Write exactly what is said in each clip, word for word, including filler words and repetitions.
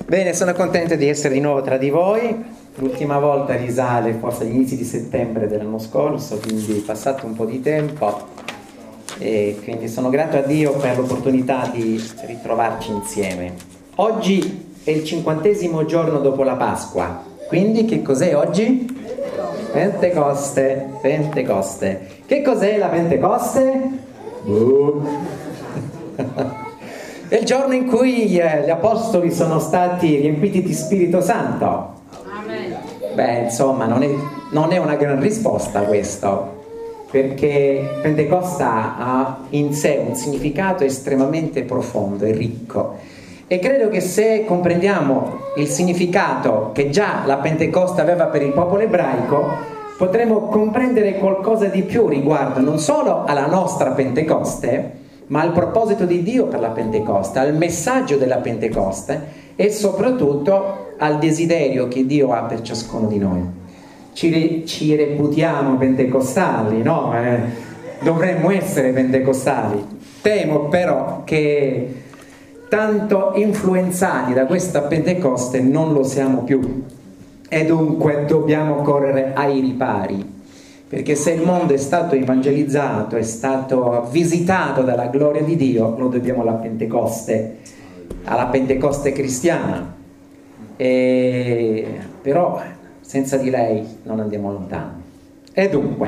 Bene, sono contento di essere di nuovo tra di voi. L'ultima volta risale forse agli inizi di settembre dell'anno scorso, quindi è passato un po' di tempo e quindi sono grato a Dio per l'opportunità di ritrovarci insieme. Oggi è il cinquantesimo giorno dopo la Pasqua, quindi che cos'è oggi? Pentecoste, Pentecoste. Che cos'è la Pentecoste? Uh. È il giorno in cui eh, gli apostoli sono stati riempiti di Spirito Santo. Amen. Beh, insomma, non è, non è una gran risposta questo, perché Pentecosta ha in sé un significato estremamente profondo e ricco. E credo che se comprendiamo il significato che già la Pentecoste aveva per il popolo ebraico, potremo comprendere qualcosa di più riguardo non solo alla nostra Pentecoste, ma al proposito di Dio per la Pentecoste, al messaggio della Pentecoste e soprattutto al desiderio che Dio ha per ciascuno di noi. Ci, ci reputiamo pentecostali, no? Eh, dovremmo essere pentecostali. Temo però che tanto influenzati da questa Pentecoste non lo siamo più e dunque dobbiamo correre ai ripari. Perché se il mondo è stato evangelizzato, è stato visitato dalla gloria di Dio, lo dobbiamo alla Pentecoste, alla Pentecoste cristiana. E, però senza di lei non andiamo lontano. E dunque,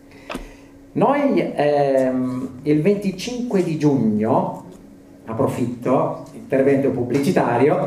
noi ehm, il venticinque di giugno, approfitto, intervento pubblicitario,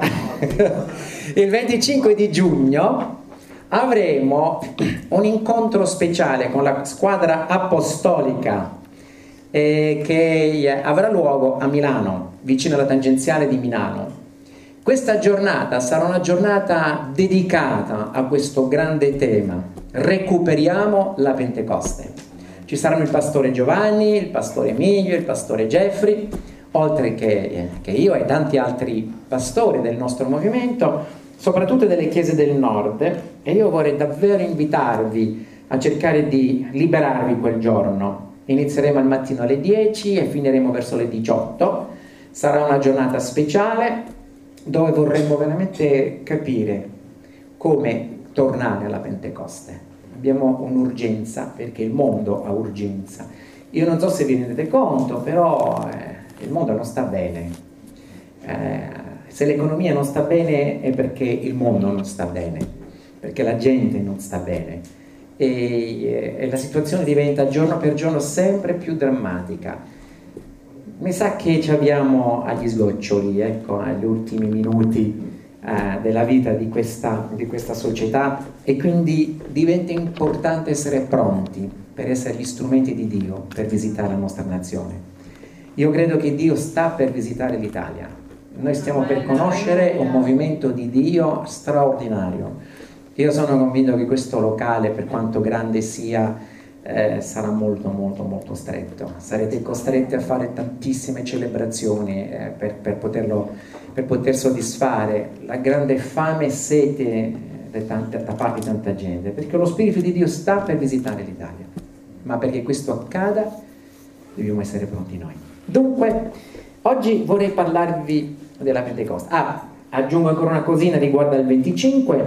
il venticinque di giugno avremo un incontro speciale con la squadra apostolica eh, che avrà luogo a Milano, vicino alla tangenziale di Milano. Questa giornata sarà una giornata dedicata a questo grande tema: recuperiamo la Pentecoste. Ci saranno il pastore Giovanni, il pastore Emilio, il pastore Jeffrey, oltre che, che io e tanti altri pastori del nostro movimento, soprattutto delle chiese del nord, e io vorrei davvero invitarvi a cercare di liberarvi quel giorno. Inizieremo al mattino alle dieci e finiremo verso le diciotto. Sarà una giornata speciale dove vorremmo veramente capire come tornare alla Pentecoste. Abbiamo un'urgenza, perché il mondo ha urgenza. Io non so se vi rendete conto, però eh, il mondo non sta bene. Eh, Se l'economia non sta bene è perché il mondo non sta bene, perché la gente non sta bene e, e la situazione diventa giorno per giorno sempre più drammatica. Mi sa che ci abbiamo agli sgoccioli, ecco, agli ultimi minuti eh, della vita di questa, di questa società, e quindi diventa importante essere pronti per essere gli strumenti di Dio per visitare la nostra nazione. Io credo che Dio sta per visitare l'Italia. Noi stiamo per conoscere un movimento di Dio straordinario. Io sono convinto che questo locale, per quanto grande sia, eh, sarà molto molto molto stretto. Sarete costretti a fare tantissime celebrazioni eh, per, per, poterlo, per poter soddisfare la grande fame e sete da, tante, da parte di tanta gente, perché lo Spirito di Dio sta per visitare l'Italia, ma perché questo accada dobbiamo essere pronti noi. Dunque, oggi vorrei parlarvi della Pentecoste. Ah, aggiungo ancora una cosina riguardo al venticinque.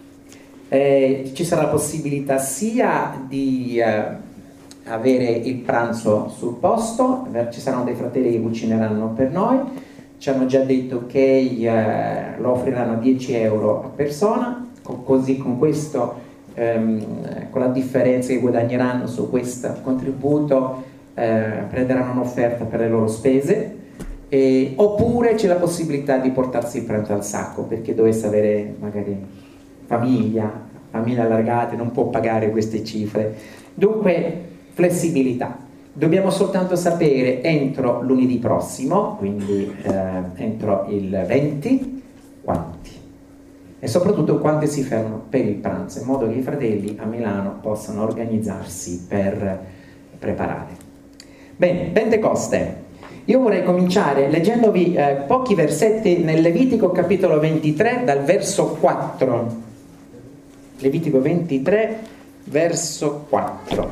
Eh, ci sarà la possibilità sia di eh, avere il pranzo sul posto, ci saranno dei fratelli che cucineranno per noi. Ci hanno già detto che eh, lo offriranno a dieci euro a persona, con, così con questo, ehm, con la differenza che guadagneranno su questo contributo, eh, prenderanno un'offerta per le loro spese. Eh, oppure c'è la possibilità di portarsi il pranzo al sacco, perché dovesse avere magari famiglia, famiglie allargate, non può pagare queste cifre. Dunque flessibilità. Dobbiamo soltanto sapere entro lunedì prossimo, quindi eh, entro il venti, quanti, e soprattutto quanti si fermano per il pranzo, in modo che i fratelli a Milano possano organizzarsi per preparare. Bene, Pentecoste. Io vorrei cominciare leggendovi eh, pochi versetti nel Levitico capitolo ventitré, dal verso quattro. Levitico ventitré, verso quattro.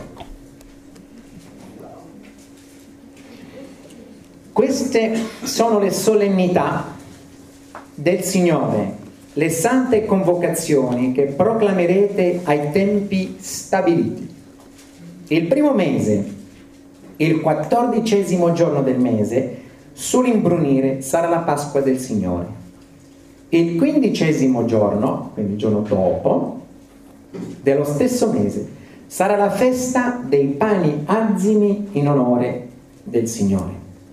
Queste sono le solennità del Signore le sante convocazioni che proclamerete ai tempi stabiliti. Il primo mese, il quattordicesimo giorno del mese, sull'imbrunire sarà la Pasqua del Signore. Il quindicesimo giorno, quindi il giorno dopo, dello stesso mese, sarà la festa dei pani azimi in onore del Signore.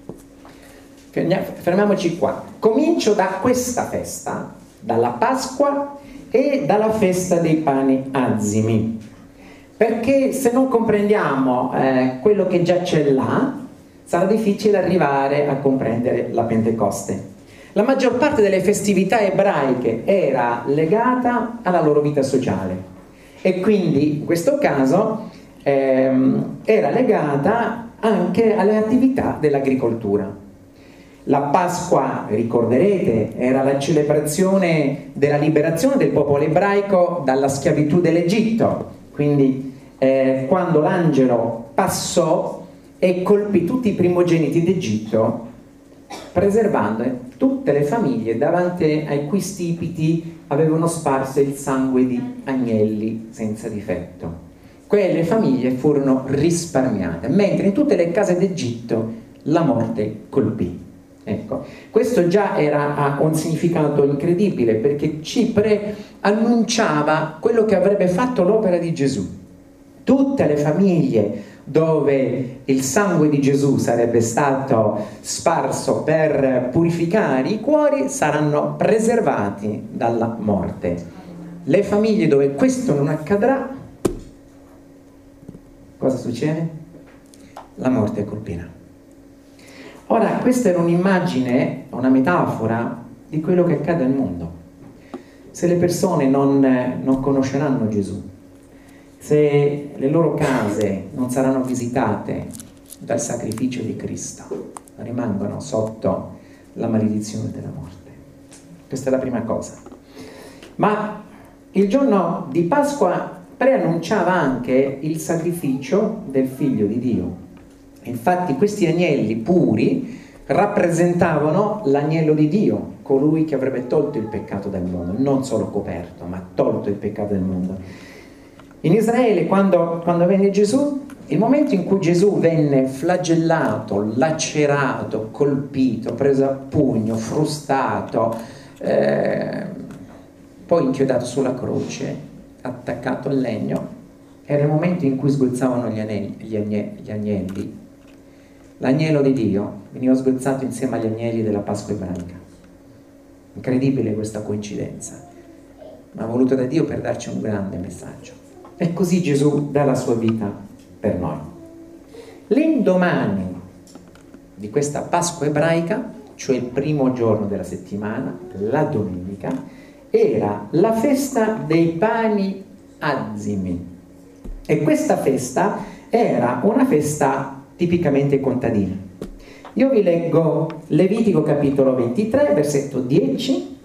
Fermiamoci qua. Comincio da questa festa, dalla Pasqua e dalla festa dei pani azimi, perché se non comprendiamo eh, quello che già c'è là, sarà difficile arrivare a comprendere la Pentecoste. La maggior parte delle festività ebraiche era legata alla loro vita sociale e quindi in questo caso ehm, era legata anche alle attività dell'agricoltura. La Pasqua, ricorderete, era la celebrazione della liberazione del popolo ebraico dalla schiavitù dell'Egitto. Quindi eh, quando l'angelo passò e colpì tutti i primogeniti d'Egitto, preservando tutte le famiglie davanti ai cui stipiti avevano sparso il sangue di agnelli senza difetto. Quelle famiglie furono risparmiate, mentre in tutte le case d'Egitto la morte colpì. Ecco, questo già era, ha un significato incredibile, perché ci preannunciava quello che avrebbe fatto l'opera di Gesù. Tutte le famiglie dove il sangue di Gesù sarebbe stato sparso per purificare i cuori saranno preservati dalla morte. Le famiglie dove questo non accadrà, cosa succede? La morte colpirà. Ora, questa è un'immagine, una metafora di quello che accade al mondo. Se le persone non, non conosceranno Gesù, se le loro case non saranno visitate dal sacrificio di Cristo, rimangono sotto la maledizione della morte. Questa è la prima cosa. Ma il giorno di Pasqua preannunciava anche il sacrificio del Figlio di Dio. Infatti questi agnelli puri rappresentavano l'agnello di Dio, colui che avrebbe tolto il peccato del mondo, non solo coperto, ma tolto il peccato del mondo. In Israele, quando, quando venne Gesù, il momento in cui Gesù venne flagellato, lacerato, colpito, preso a pugno, frustato, eh, poi inchiodato sulla croce, attaccato al legno, era il momento in cui sgozzavano gli, anelli, gli, agne, gli agnelli. L'agnello di Dio veniva sgozzato insieme agli agnelli della Pasqua ebraica. Incredibile questa coincidenza, ma voluto da Dio per darci un grande messaggio. E così Gesù dà la sua vita per noi. L'indomani di questa Pasqua ebraica, cioè il primo giorno della settimana, la domenica, era la festa dei pani azimi. E questa festa era una festa tipicamente contadina. Io vi leggo Levitico capitolo ventitré, versetto dieci,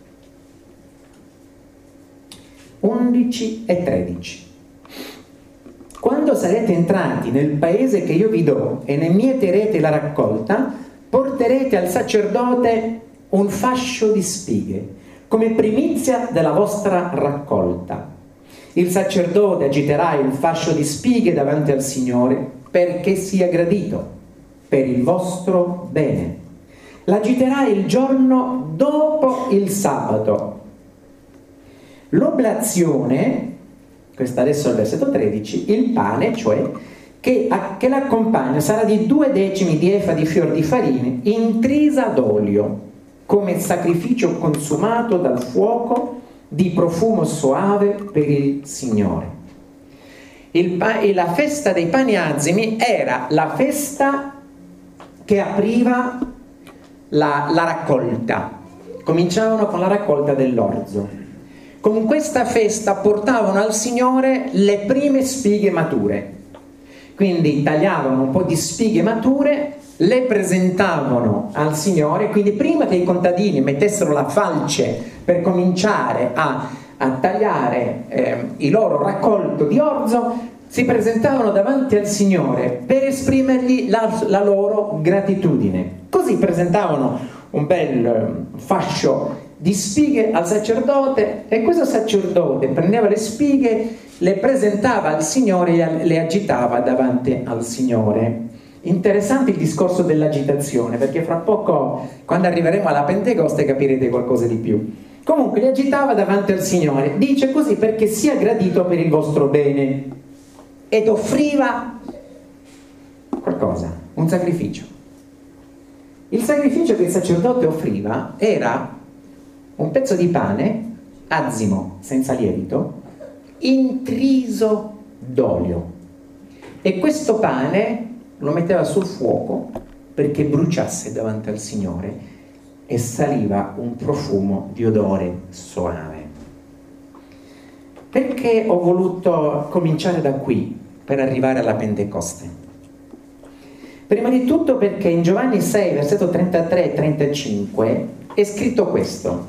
undici e tredici. Quando sarete entrati nel paese che io vi do e ne mieterete la raccolta, porterete al sacerdote un fascio di spighe, come primizia della vostra raccolta. Il sacerdote agiterà il fascio di spighe davanti al Signore perché sia gradito, per il vostro bene. L'agiterà il giorno dopo il sabato. L'oblazione, questo adesso è il versetto tredici, il pane, cioè, che, che l'accompagna sarà di due decimi di efa di fior di farina intrisa d'olio, come sacrificio consumato dal fuoco di profumo soave per il Signore. Il pa- la festa dei pani azimi era la festa che apriva la, la raccolta. Cominciavano con la raccolta dell'orzo. Con questa festa portavano al Signore le prime spighe mature. Quindi tagliavano un po' di spighe mature, le presentavano al Signore, quindi prima che i contadini mettessero la falce per cominciare a, a tagliare eh, il loro raccolto di orzo, si presentavano davanti al Signore per esprimergli la, la loro gratitudine. Così presentavano un bel fascio di spighe al sacerdote, e questo sacerdote prendeva le spighe, le presentava al Signore e le agitava davanti al Signore. Interessante il discorso dell'agitazione, perché fra poco, quando arriveremo alla Pentecoste, capirete qualcosa di più. Comunque li agitava davanti al Signore, dice così, perché sia gradito per il vostro bene, ed offriva qualcosa, un sacrificio. Il sacrificio che il sacerdote offriva era un pezzo di pane, azimo, senza lievito, intriso d'olio, e questo pane lo metteva sul fuoco perché bruciasse davanti al Signore e saliva un profumo di odore soave. Perché ho voluto cominciare da qui per arrivare alla Pentecoste? Prima di tutto perché in Giovanni sei, versetto trentatré e trentacinque è scritto questo: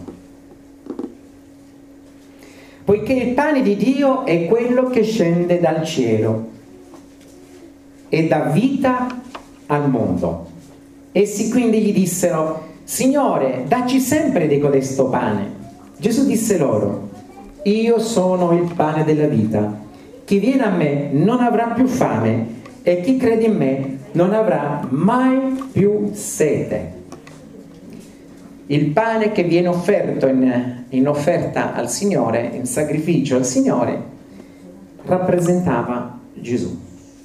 poiché il pane di Dio è quello che scende dal cielo e dà vita al mondo. Essi quindi gli dissero: Signore, dacci sempre di codesto pane. Gesù disse loro: io sono il pane della vita. Chi viene a me non avrà più fame, e chi crede in me non avrà mai più sete. Il pane che viene offerto in, in offerta al Signore, in sacrificio al Signore, rappresentava Gesù.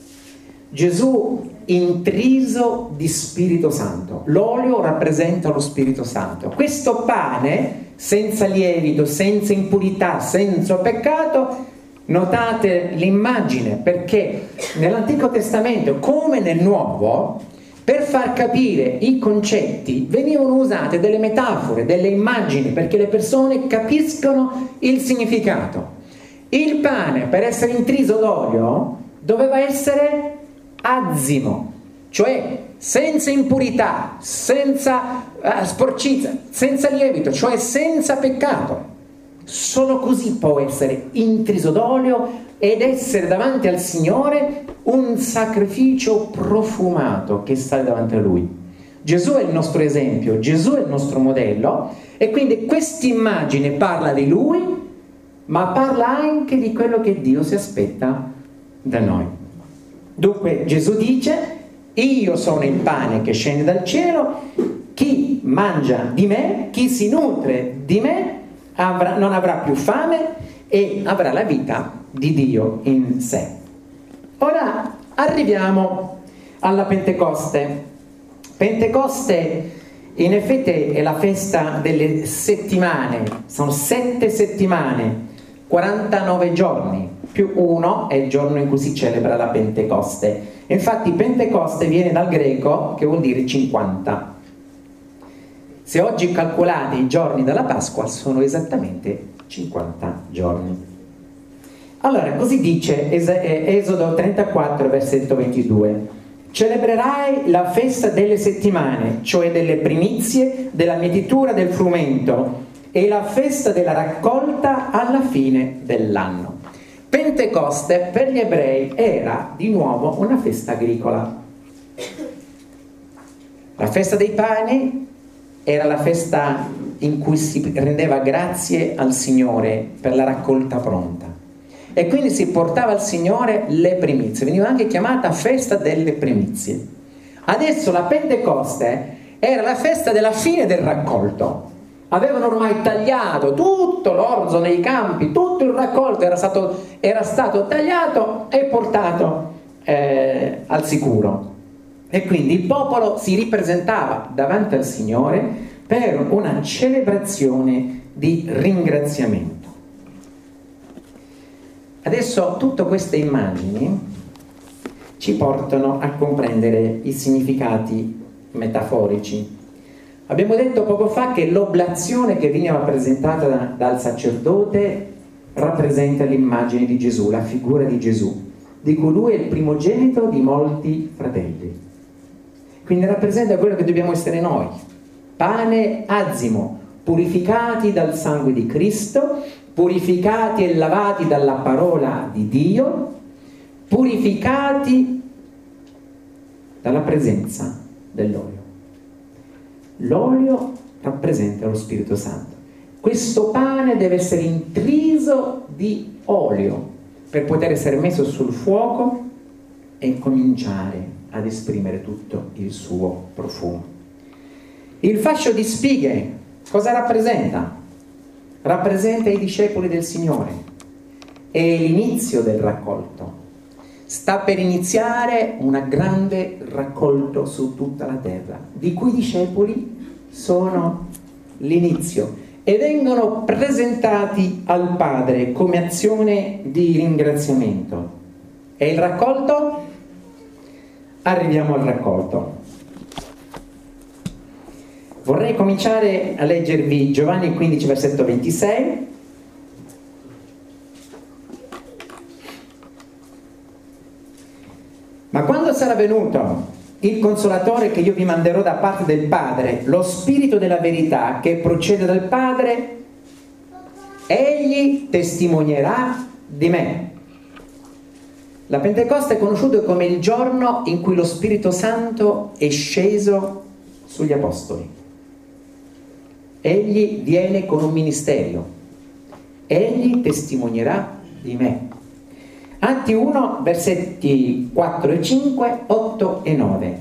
Gesù intriso di Spirito Santo. L'olio rappresenta lo Spirito Santo. Questo pane, senza lievito, senza impurità, senza peccato, notate l'immagine, perché nell'Antico Testamento, come nel Nuovo, per far capire i concetti venivano usate delle metafore, delle immagini, perché le persone capiscono il significato. Il pane, per essere intriso d'olio, doveva essere azimo, cioè senza impurità, senza uh, sporcizia, senza lievito, cioè senza peccato. Solo così può essere intriso d'olio ed essere davanti al Signore un sacrificio profumato che sta davanti a Lui. Gesù è il nostro esempio, Gesù è il nostro modello, e quindi quest'immagine parla di Lui, ma parla anche di quello che Dio si aspetta da noi. Dunque Gesù dice: io sono il pane che scende dal cielo, chi mangia di me, chi si nutre di me avrà, non avrà più fame e avrà la vita di Dio in sé. Ora arriviamo alla Pentecoste. Pentecoste in effetti è la festa delle settimane, sono sette settimane, quarantanove giorni, più uno è il giorno in cui si celebra la Pentecoste. Infatti Pentecoste viene dal greco, che vuol dire cinquanta. Se oggi calcolate i giorni della Pasqua, sono esattamente cinquanta giorni. Allora, così dice Esodo trentaquattro, versetto ventidue: celebrerai la festa delle settimane, cioè delle primizie, della mietitura del frumento, e la festa della raccolta alla fine dell'anno. Pentecoste per gli ebrei era di nuovo una festa agricola. La festa dei pani era la festa in cui si rendeva grazie al Signore per la raccolta pronta, e quindi si portava al Signore le primizie, veniva anche chiamata festa delle primizie. Adesso la Pentecoste era la festa della fine del raccolto. Avevano ormai tagliato tutto l'orzo nei campi, tutto il raccolto era stato, era stato tagliato e portato eh, al sicuro, e quindi il popolo si ripresentava davanti al Signore per una celebrazione di ringraziamento. Adesso tutte queste immagini ci portano a comprendere i significati metaforici. Abbiamo detto poco fa che l'oblazione che veniva presentata da, dal sacerdote rappresenta l'immagine di Gesù, la figura di Gesù, di cui lui è il primogenito di molti fratelli. Quindi rappresenta quello che dobbiamo essere noi: pane azimo, purificati dal sangue di Cristo, purificati e lavati dalla parola di Dio, purificati dalla presenza dell'olio. L'olio rappresenta lo Spirito Santo. questo pane deve essere intriso di olio per poter essere messo sul fuoco e cominciare ad esprimere tutto il suo profumo. Il fascio di spighe cosa rappresenta? Rappresenta i discepoli del Signore. È l'inizio del raccolto. Sta per iniziare un grande raccolto su tutta la terra, di cui i discepoli sono l'inizio e vengono presentati al Padre come azione di ringraziamento. E il raccolto? Arriviamo al raccolto. Vorrei cominciare a leggervi Giovanni quindici, versetto ventisei. Ma quando sarà venuto il Consolatore che io vi manderò da parte del Padre, lo Spirito della verità che procede dal Padre, egli testimonierà di me. La Pentecoste è conosciuto come il giorno in cui lo Spirito Santo è sceso sugli Apostoli. Egli viene con un ministero. Egli testimonierà di me. Atti uno, versetti quattro e cinque, otto e nove.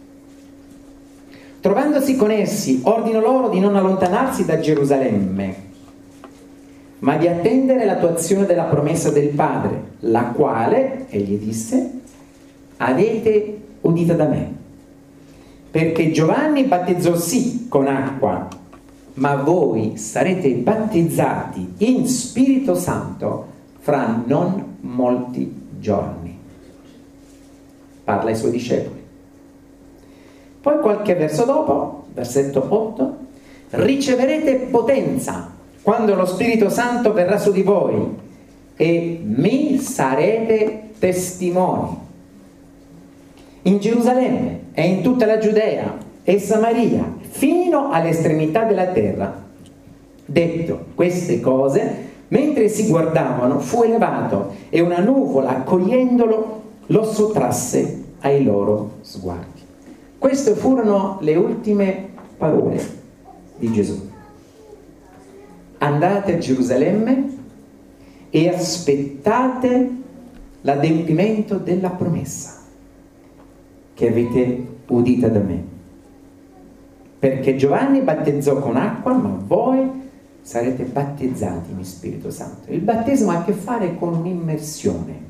Trovandosi con essi, ordinò loro di non allontanarsi da Gerusalemme, ma di attendere l'attuazione della promessa del Padre, la quale, egli disse, avete udita da me. Perché Giovanni battezzò sì con acqua, ma voi sarete battezzati in Spirito Santo fra non molti giorni. Parla ai suoi discepoli. Poi qualche verso dopo, versetto otto, riceverete potenza quando lo Spirito Santo verrà su di voi e mi sarete testimoni in Gerusalemme e in tutta la Giudea e Samaria fino all'estremità della terra. Detto queste cose, mentre si guardavano, fu elevato e una nuvola, accogliendolo, lo sottrasse ai loro sguardi. Queste furono le ultime parole di Gesù. Andate a Gerusalemme e aspettate l'adempimento della promessa che avete udita da me. Perché Giovanni battezzò con acqua, ma voi sarete battezzati in Spirito Santo. Il battesimo ha a che fare con un'immersione.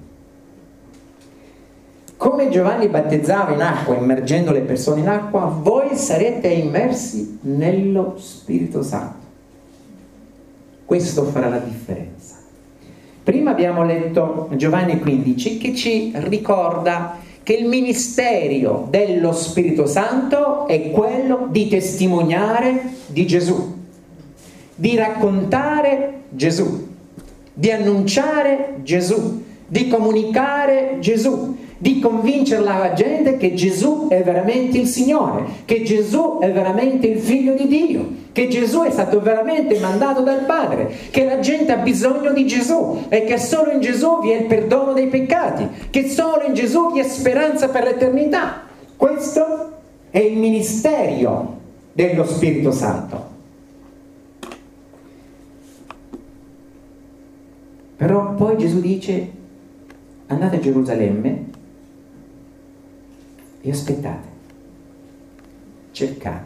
Come Giovanni battezzava in acqua, immergendo le persone in acqua, voi sarete immersi nello Spirito Santo. Questo farà la differenza. Prima abbiamo letto Giovanni quindici, che ci ricorda che il ministero dello Spirito Santo è quello di testimoniare di Gesù, di raccontare Gesù, di annunciare Gesù, di comunicare Gesù, di convincere la gente che Gesù è veramente il Signore, che Gesù è veramente il Figlio di Dio, che Gesù è stato veramente mandato dal Padre, che la gente ha bisogno di Gesù e che solo in Gesù vi è il perdono dei peccati, che solo in Gesù vi è speranza per l'eternità. Questo è il ministero dello Spirito Santo. Però poi Gesù dice: andate a Gerusalemme e aspettate, cercate.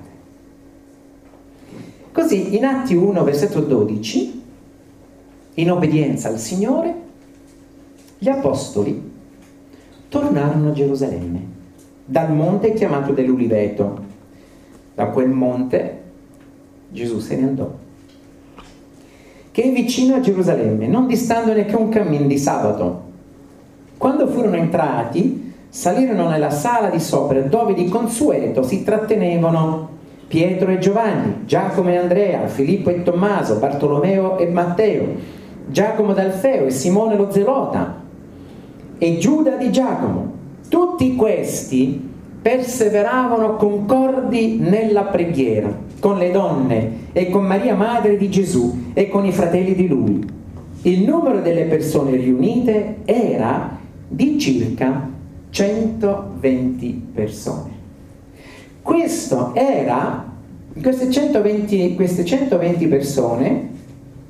Così in Atti uno, versetto dodici, in obbedienza al Signore, gli apostoli tornarono a Gerusalemme, dal monte chiamato dell'Uliveto. Da quel monte Gesù se ne andò, che è vicino a Gerusalemme, non distandone che un cammin di sabato. Quando furono entrati, salirono nella sala di sopra, dove di consueto si trattenevano Pietro e Giovanni, Giacomo e Andrea, Filippo e Tommaso, Bartolomeo e Matteo, Giacomo d'Alfeo e Simone lo Zelota e Giuda di Giacomo. Tutti questi perseveravano concordi nella preghiera, con le donne e con Maria madre di Gesù e con i fratelli di lui. Il numero delle persone riunite era di circa centoventi persone. Questo era, queste centoventi, queste centoventi persone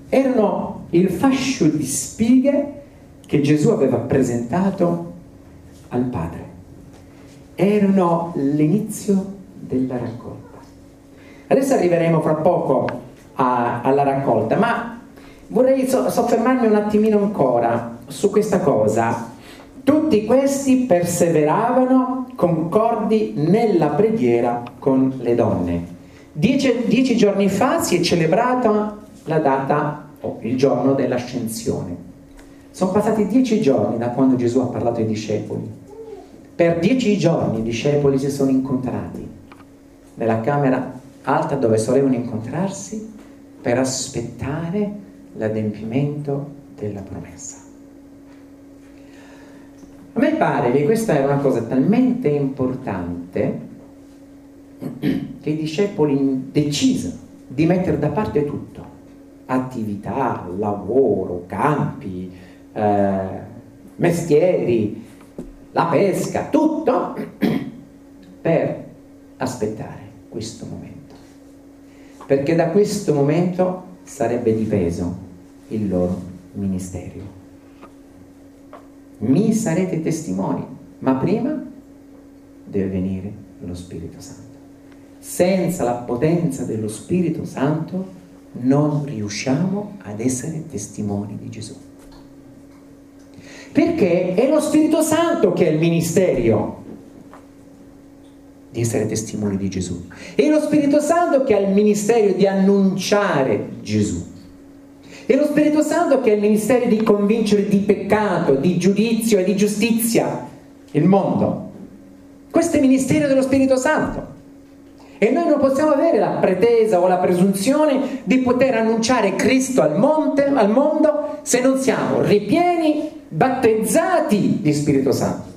erano il fascio di spighe che Gesù aveva presentato al Padre. Erano l'inizio della raccolta. Adesso arriveremo fra poco a, alla raccolta, ma vorrei so, soffermarmi un attimino ancora su questa cosa. Tutti questi perseveravano concordi nella preghiera con le donne. Dieci, dieci giorni fa si è celebrata la data, o il giorno dell'ascensione. Sono passati dieci giorni da quando Gesù ha parlato ai discepoli. Per dieci giorni i discepoli si sono incontrati nella camera alta dove solevano incontrarsi per aspettare l'adempimento della promessa. A me pare che questa era una cosa talmente importante che i discepoli decisero di mettere da parte tutto, attività, lavoro, campi, eh, mestieri, la pesca, tutto, per aspettare questo momento, perché da questo momento sarebbe dipeso il loro ministero. Mi sarete testimoni, ma prima deve venire lo Spirito Santo. Senza la potenza dello Spirito Santo non riusciamo ad essere testimoni di Gesù. Perché è lo Spirito Santo che è il ministero di essere testimoni di Gesù. È lo Spirito Santo che ha il ministero di annunciare Gesù. È lo Spirito Santo che ha il ministero di convincere di peccato, di giudizio e di giustizia il mondo. Questo è il ministero dello Spirito Santo. E noi non possiamo avere la pretesa o la presunzione di poter annunciare Cristo al, monte, al mondo se non siamo ripieni, battezzati di Spirito Santo.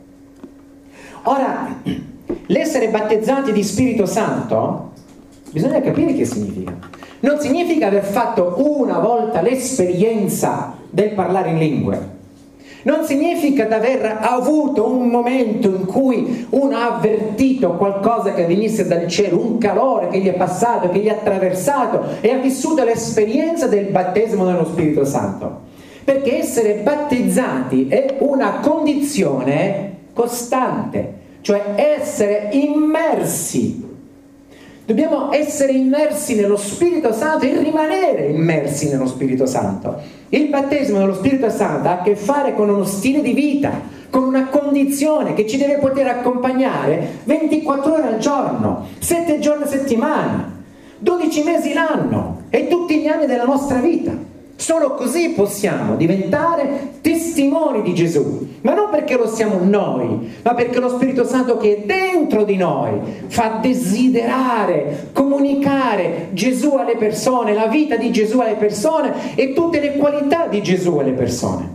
Ora, l'essere battezzati di Spirito Santo, bisogna capire che significa. Non significa aver fatto una volta l'esperienza del parlare in lingue. Non significa di aver avuto un momento in cui uno ha avvertito qualcosa che venisse dal cielo, un calore che gli è passato, che gli ha attraversato e ha vissuto l'esperienza del battesimo dello Spirito Santo. Perché essere battezzati è una condizione costante, cioè essere immersi. Dobbiamo essere immersi nello Spirito Santo e rimanere immersi nello Spirito Santo. Il battesimo dello Spirito Santo ha a che fare con uno stile di vita, con una condizione che ci deve poter accompagnare ventiquattro ore al giorno, sette giorni a settimana, dodici mesi l'anno e tutti gli anni della nostra vita. Solo così possiamo diventare testimoni di Gesù, ma non perché lo siamo noi, ma perché lo Spirito Santo che è dentro di noi fa desiderare, comunicare Gesù alle persone, la vita di Gesù alle persone e tutte le qualità di Gesù alle persone.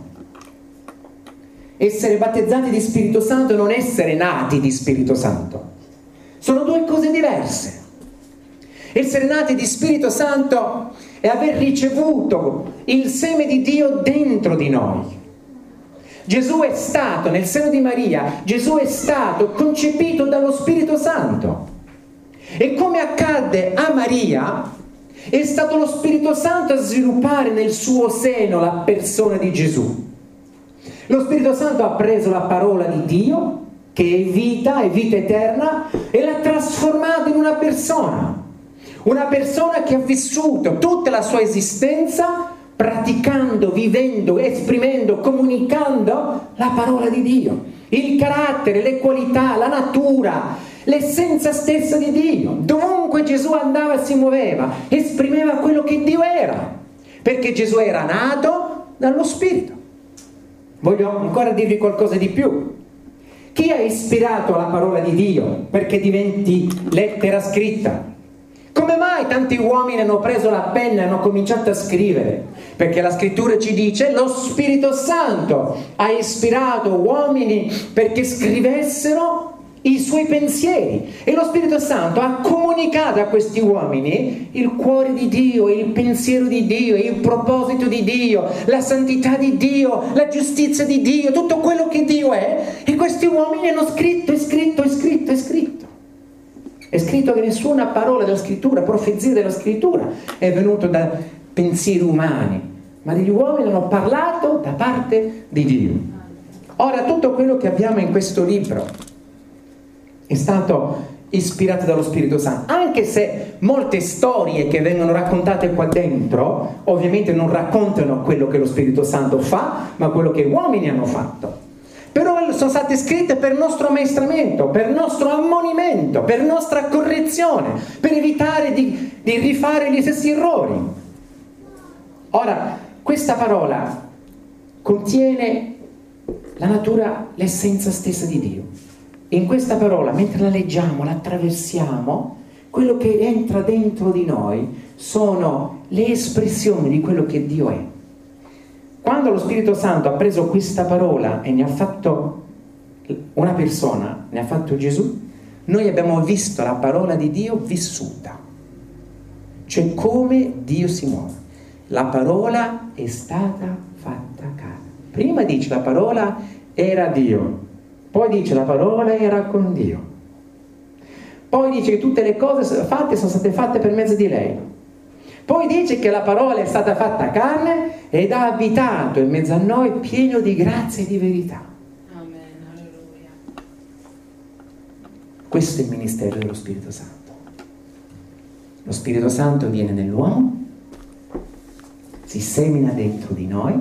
Essere battezzati di Spirito Santo e non essere nati di Spirito Santo sono due cose diverse. Essere nati di Spirito Santo è aver ricevuto il seme di Dio dentro di noi. Gesù è stato, nel seno di Maria, Gesù è stato concepito dallo Spirito Santo. E come accadde a Maria, è stato lo Spirito Santo a sviluppare nel suo seno la persona di Gesù. Lo Spirito Santo ha preso la parola di Dio, che è vita, è vita eterna, e l'ha trasformata in una persona. Una persona che ha vissuto tutta la sua esistenza praticando, vivendo, esprimendo, comunicando la parola di Dio. Il carattere, le qualità, la natura, l'essenza stessa di Dio. Dovunque Gesù andava e si muoveva, esprimeva quello che Dio era. Perché Gesù era nato dallo Spirito. Voglio ancora dirvi qualcosa di più. Chi ha ispirato la parola di Dio perché diventi lettera scritta? Come mai tanti uomini hanno preso la penna e hanno cominciato a scrivere? Perché la scrittura ci dice lo Spirito Santo ha ispirato uomini perché scrivessero i suoi pensieri e lo Spirito Santo ha comunicato a questi uomini il cuore di Dio, il pensiero di Dio, il proposito di Dio, la santità di Dio, la giustizia di Dio, tutto quello che Dio è, e questi uomini hanno scritto e scritto e scritto e scritto. È scritto che nessuna parola della scrittura, profezia della scrittura è venuta da pensieri umani, ma degli uomini hanno parlato da parte di Dio. Ora, tutto quello che abbiamo in questo libro è stato ispirato dallo Spirito Santo, anche se molte storie che vengono raccontate qua dentro ovviamente non raccontano quello che lo Spirito Santo fa, ma quello che gli uomini hanno fatto. Però sono state scritte per il nostro ammaestramento, per il nostro ammonimento, per la nostra correzione, per evitare di, di rifare gli stessi errori. Ora, questa parola contiene la natura, l'essenza stessa di Dio. In questa parola, mentre la leggiamo, la attraversiamo, quello che entra dentro di noi sono le espressioni di quello che Dio è. Quando lo Spirito Santo ha preso questa parola e ne ha fatto una persona, ne ha fatto Gesù, noi abbiamo visto la parola di Dio vissuta, cioè come Dio si muove. La parola è stata fatta carne. Prima dice la parola era Dio, poi dice la parola era con Dio, poi dice che tutte le cose fatte sono state fatte per mezzo di lei. Poi dice che la parola è stata fatta carne ed ha abitato in mezzo a noi pieno di grazia e di verità. Amen, alleluia. Questo è il ministero dello Spirito Santo. Lo Spirito Santo viene nell'uomo, si semina dentro di noi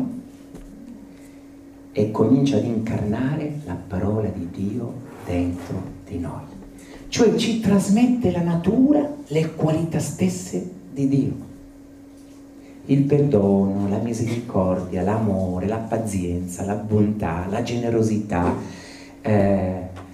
e comincia ad incarnare la parola di Dio dentro di noi. Cioè ci trasmette la natura, le qualità stesse di Dio. Il perdono, la misericordia, l'amore, la pazienza, la bontà, la generosità eh,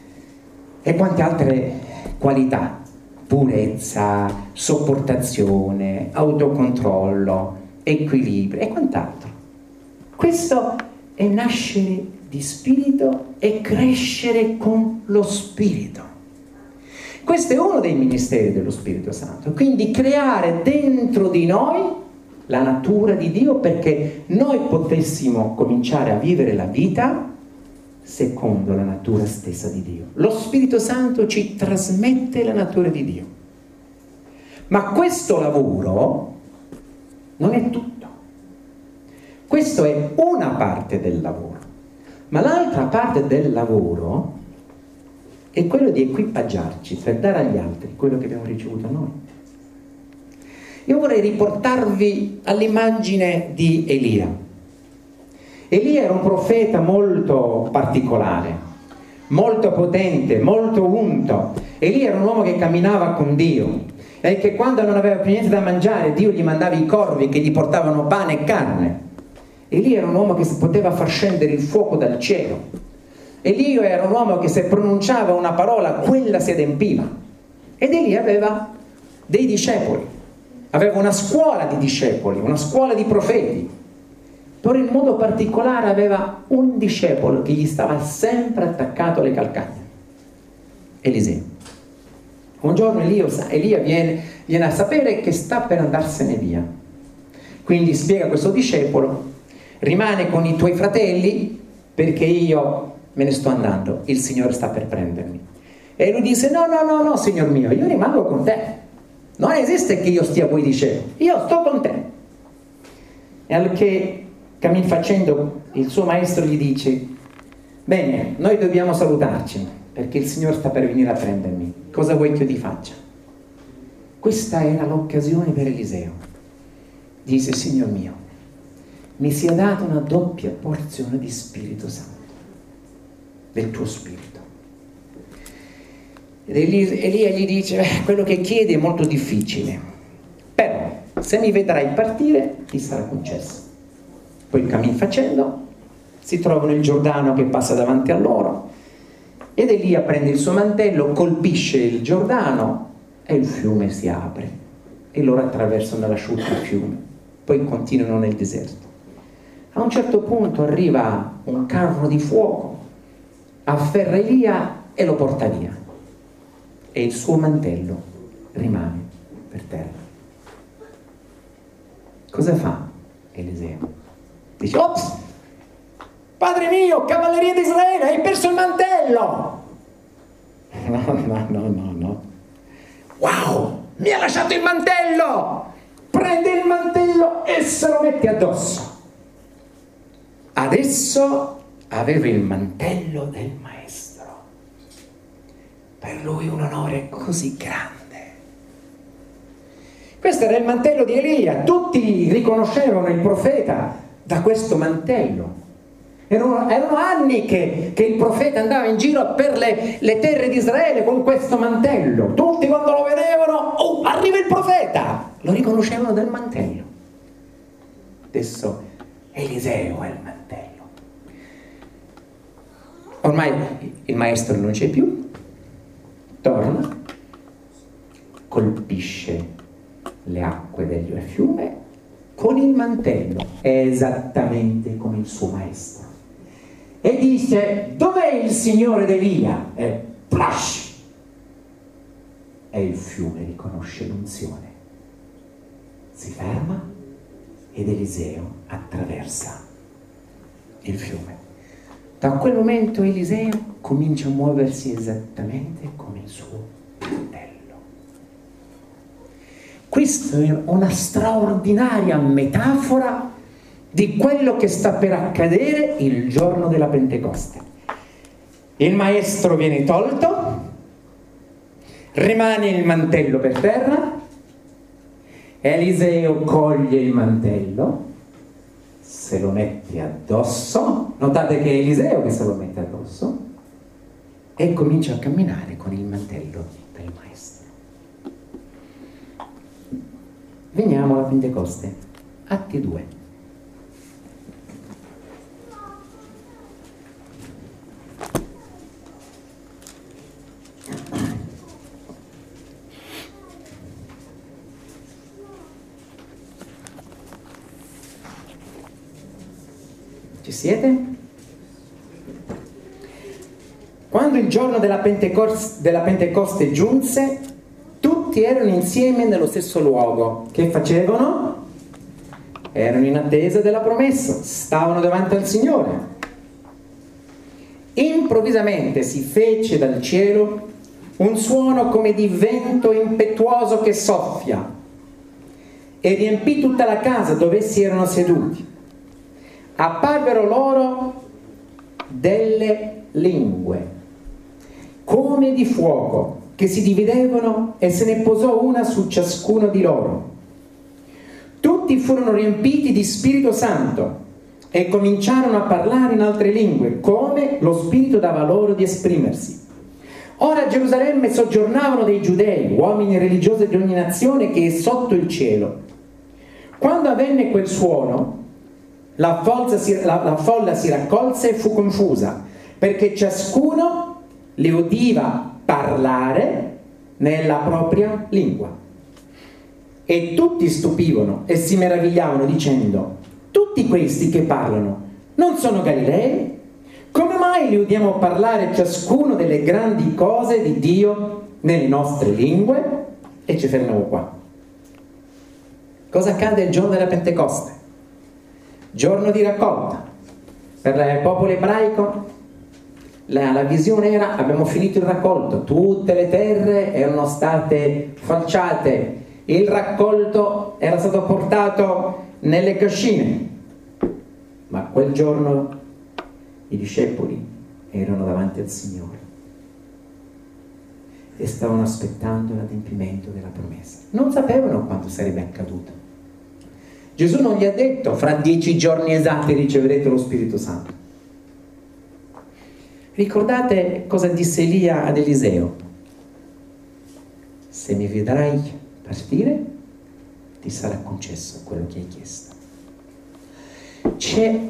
e quante altre qualità, purezza, sopportazione, autocontrollo, equilibrio e quant'altro. Questo è nascere di spirito e crescere con lo spirito. Questo è uno dei ministeri dello Spirito Santo, quindi creare dentro di noi la natura di Dio perché noi potessimo cominciare a vivere la vita secondo la natura stessa di Dio. Lo Spirito Santo ci trasmette la natura di Dio. Ma questo lavoro non è tutto. Questo è una parte del lavoro. Ma l'altra parte del lavoro è quello di equipaggiarci per dare agli altri quello che abbiamo ricevuto noi. Io vorrei riportarvi all'immagine di Elia. Elia era un profeta molto particolare, molto potente, molto unto. Elia era un uomo che camminava con Dio e che quando non aveva più niente da mangiare Dio gli mandava i corvi che gli portavano pane e carne. Elia era un uomo che poteva far scendere il fuoco dal cielo. Elia era un uomo che se pronunciava una parola quella si adempiva. Ed Elia aveva dei discepoli. Aveva una scuola di discepoli, una scuola di profeti. Però in modo particolare aveva un discepolo che gli stava sempre attaccato alle calcagna. Eliseo. Un giorno Elia, Elia viene, viene a sapere che sta per andarsene via. Quindi spiega a questo discepolo: rimane con i tuoi fratelli perché io me ne sto andando, il Signore sta per prendermi. E lui disse: no, no, no, no, Signor mio, io rimango con te. Non esiste che io stia con i discepoli, io sto con te. E al che cammin facendo il suo maestro gli dice: bene, noi dobbiamo salutarci perché il Signore sta per venire a prendermi, cosa vuoi che io ti faccia? Questa era l'occasione per Eliseo. Disse: Signor mio, mi sia data una doppia porzione di Spirito Santo, del tuo Spirito. Ed Elia gli dice: eh, quello che chiedi è molto difficile, però se mi vedrai partire ti sarà concesso. Poi cammin facendo si trovano il Giordano che passa davanti a loro ed Elia prende il suo mantello, colpisce il Giordano e il fiume si apre e loro attraversano l'asciutto fiume, poi continuano nel deserto. A un certo punto arriva un carro di fuoco, afferra Elia e lo porta via. E il suo mantello rimane per terra. Cosa fa Eliseo? Dice: ops, padre mio, cavalleria di Israele, hai perso il mantello. No, no, no, no, no. Wow, mi ha lasciato il mantello. prende il mantello e se lo mette addosso. Adesso aveva il mantello del maestro. Per lui un onore così grande. Questo era il mantello di Elia. Tutti riconoscevano il profeta da questo mantello. Erano, erano anni che, che il profeta andava in giro per le, le terre di Israele con questo mantello. Tutti quando lo vedevano, oh, arriva il profeta! Lo riconoscevano dal mantello. Adesso Eliseo è il mantello. Ormai il maestro non c'è più, torna, colpisce le acque del fiume con il mantello, esattamente come il suo maestro, e dice: dov'è il signore d'Elia? E plash! E il fiume riconosce l'unzione, si ferma ed Eliseo attraversa il fiume. Da quel momento Eliseo comincia a muoversi esattamente come il suo mantello. Questa è una straordinaria metafora di quello che sta per accadere il giorno della Pentecoste. Il maestro viene tolto, rimane il mantello per terra, Eliseo coglie il mantello, se lo mette addosso, notate che è Eliseo che se lo mette addosso, e comincia a camminare con il mantello del maestro. Veniamo alla Pentecoste, Atti due. Ci siete? Quando il giorno della Pentecoste, della Pentecoste giunse, tutti erano insieme nello stesso luogo. Che facevano? Erano in attesa della promessa, stavano davanti al Signore. Improvvisamente si fece dal cielo un suono come di vento impetuoso che soffia e riempì tutta la casa dove essi erano seduti. Apparvero loro delle lingue come di fuoco che si dividevano e se ne posò una su ciascuno di loro. Tutti furono riempiti di Spirito Santo e cominciarono a parlare in altre lingue come lo Spirito dava loro di esprimersi. Ora a Gerusalemme soggiornavano dei giudei, uomini religiosi di ogni nazione che è sotto il cielo. Quando avvenne quel suono, La folla, si, la, la folla si raccolse e fu confusa, perché ciascuno li udiva parlare nella propria lingua. E tutti stupivano e si meravigliavano dicendo: tutti questi che parlano non sono Galilei? Come mai li udiamo parlare ciascuno delle grandi cose di Dio nelle nostre lingue? E ci fermiamo qua. Cosa accade il giorno della Pentecoste? Giorno di raccolta. Per il popolo ebraico la, la visione era: abbiamo finito il raccolto, tutte le terre erano state falciate, il raccolto era stato portato nelle cascine, ma quel giorno i discepoli erano davanti al Signore e stavano aspettando l'adempimento della promessa. Non sapevano quando sarebbe accaduto. Gesù non gli ha detto: fra dieci giorni esatti riceverete lo Spirito Santo. Ricordate cosa disse Elia ad Eliseo: se mi vedrai partire, ti sarà concesso quello che hai chiesto. C'è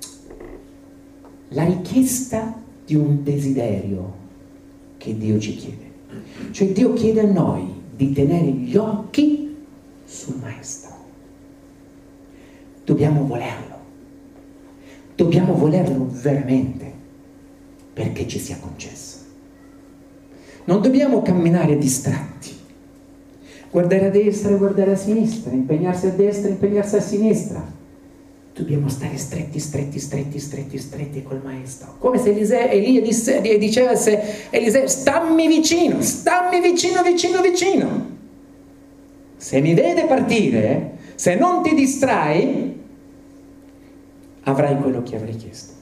la richiesta di un desiderio che Dio ci chiede. Cioè Dio chiede a noi di tenere gli occhi sul Maestro. Dobbiamo volerlo, dobbiamo volerlo veramente perché ci sia concesso. Non dobbiamo camminare distratti, guardare a destra e guardare a sinistra, impegnarsi a destra e impegnarsi a sinistra. Dobbiamo stare stretti, stretti, stretti, stretti, stretti col Maestro. Come se Eliseo, Elia disse, dicesse: Eliseo, stammi vicino, stammi vicino, vicino, vicino. se mi vede partire, se non ti distrai, avrai quello che avrei chiesto.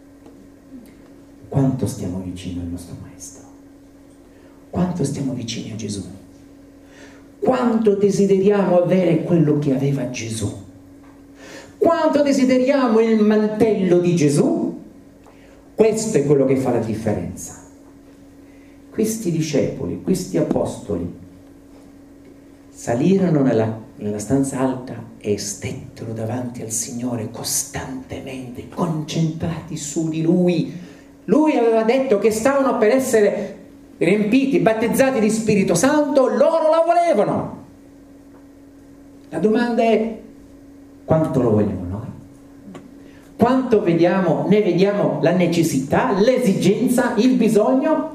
Quanto stiamo vicino al nostro Maestro? Quanto stiamo vicini a Gesù? Quanto desideriamo avere quello che aveva Gesù? Quanto desideriamo il mantello di Gesù? Questo è quello che fa la differenza. Questi discepoli, questi apostoli salirono nella, nella stanza alta e stettero davanti al Signore costantemente, concentrati su di Lui. Lui aveva detto che stavano per essere riempiti, battezzati di Spirito Santo, loro la volevano. La domanda è: quanto lo vogliamo noi? Quanto vediamo, ne vediamo la necessità, l'esigenza, il bisogno?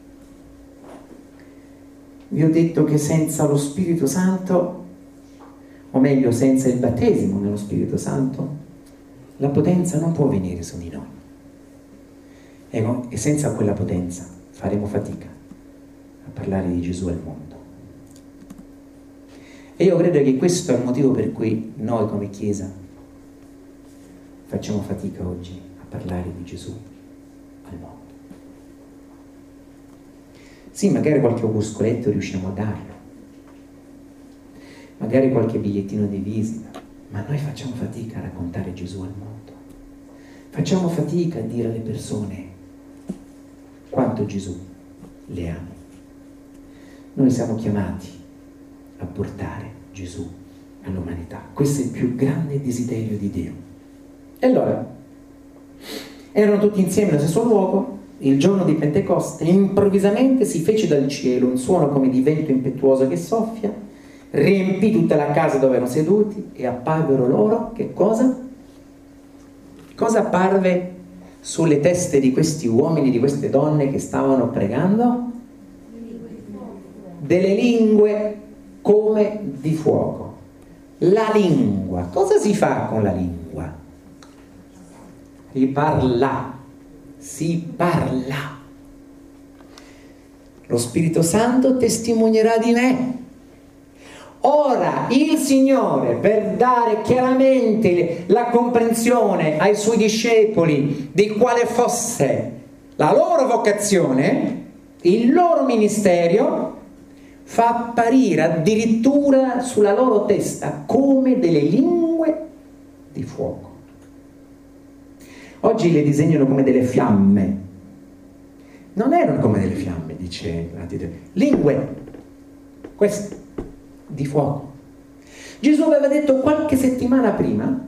Vi ho detto che senza lo Spirito Santo, o meglio senza il battesimo nello Spirito Santo, la potenza non può venire su di noi. E senza quella potenza faremo fatica a parlare di Gesù al mondo. E io credo che questo è il motivo per cui noi come Chiesa facciamo fatica oggi a parlare di Gesù al mondo. Sì, magari qualche opuscoletto riusciamo a darlo, magari qualche bigliettino di visita, ma noi facciamo fatica a raccontare Gesù al mondo. Facciamo fatica a dire alle persone quanto Gesù le ama. Noi siamo chiamati a portare Gesù all'umanità. Questo è il più grande desiderio di Dio. E allora, erano tutti insieme nello stesso luogo, il giorno di Pentecoste, improvvisamente si fece dal cielo un suono come di vento impetuoso che soffia, riempì tutta la casa dove erano seduti e apparvero loro, che cosa? Cosa apparve sulle teste di questi uomini, di queste donne che stavano pregando? Delle lingue come di fuoco. La lingua. Cosa si fa con la lingua? Si parla. Si parla. Lo Spirito Santo testimonierà di me. Ora il Signore, per dare chiaramente la comprensione ai Suoi discepoli di quale fosse la loro vocazione, il loro ministero, fa apparire addirittura sulla loro testa come delle lingue di fuoco. Oggi le disegnano come delle fiamme. Non erano come delle fiamme, dice lingue, queste di fuoco. Gesù aveva detto qualche settimana prima,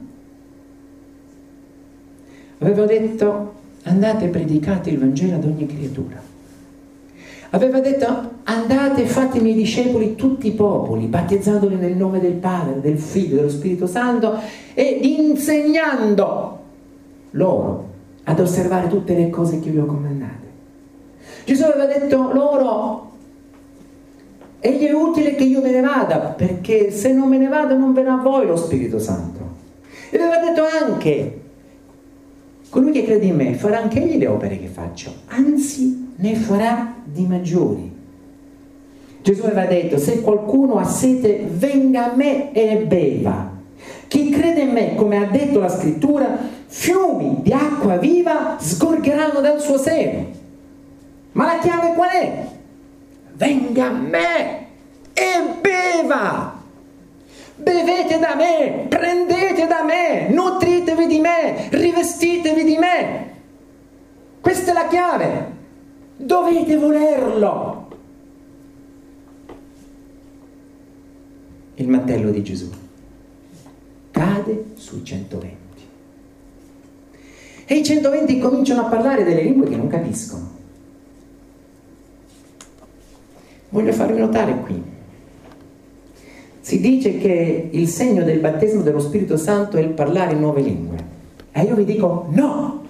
aveva detto: andate e predicate il Vangelo ad ogni creatura. Aveva detto: andate e fate i miei discepoli tutti i popoli, battezzandoli nel nome del Padre, del Figlio, dello Spirito Santo e insegnando loro ad osservare tutte le cose che vi ho comandate. Gesù aveva detto loro: egli è utile che io me ne vada, perché se non me ne vado non verrà a voi lo Spirito Santo. E aveva detto anche: colui che crede in me farà anche egli le opere che faccio, anzi ne farà di maggiori. Gesù aveva detto: se qualcuno ha sete, venga a me e ne beva. Chi crede in me, come ha detto la scrittura, fiumi di acqua viva sgorgeranno dal suo seno. Ma la chiave qual è? Venga a me e beva. Bevete da me, prendete da me, nutritevi di me, rivestitevi di me. Questa è la chiave. Dovete volerlo. Il mantello di Gesù cade sui centoventi. E i centoventi cominciano a parlare delle lingue che non capiscono. Voglio farvi notare qui. Si dice che il segno del battesimo dello Spirito Santo è il parlare in nuove lingue. E io vi dico no!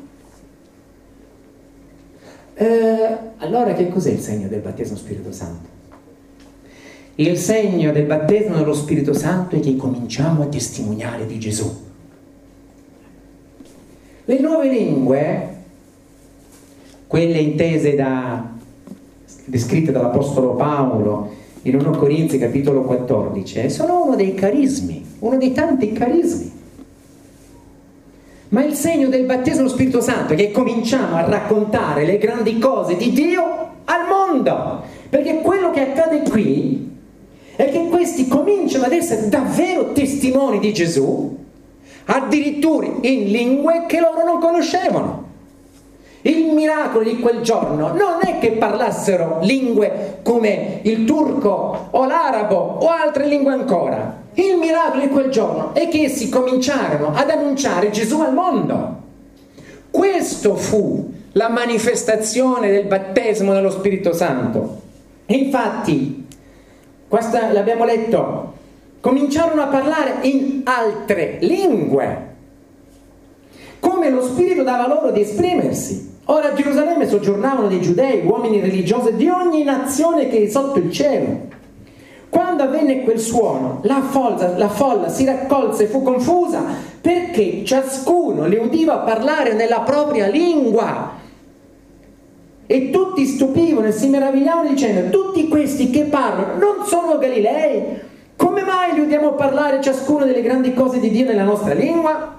Eh, allora che cos'è il segno del battesimo dello Spirito Santo? Il segno del battesimo dello Spirito Santo è che cominciamo a testimoniare di Gesù. Le nuove lingue, quelle intese da, descritte dall'Apostolo Paolo in primo Corinzi capitolo quattordici, sono uno dei carismi, uno dei tanti carismi. Ma il segno del battesimo dello Spirito Santo è che cominciamo a raccontare le grandi cose di Dio al mondo, perché quello che accade qui è che questi cominciano ad essere davvero testimoni di Gesù, addirittura in lingue che loro non conoscevano. Il miracolo di quel giorno non è che parlassero lingue come il turco o l'arabo o altre lingue ancora. Il miracolo di quel giorno è che essi cominciarono ad annunciare Gesù al mondo. Questo fu la manifestazione del battesimo dello Spirito Santo. Infatti, questa l'abbiamo letto, cominciarono a parlare in altre lingue, come lo Spirito dava loro di esprimersi. Ora a Gerusalemme soggiornavano dei giudei, uomini religiosi di ogni nazione che è sotto il cielo. Quando avvenne quel suono, la folla, la folla si raccolse e fu confusa, perché ciascuno le udiva parlare nella propria lingua. E tutti stupivano e si meravigliavano dicendo: tutti questi che parlano non sono Galilei? Come mai li udiamo parlare ciascuno delle grandi cose di Dio nella nostra lingua?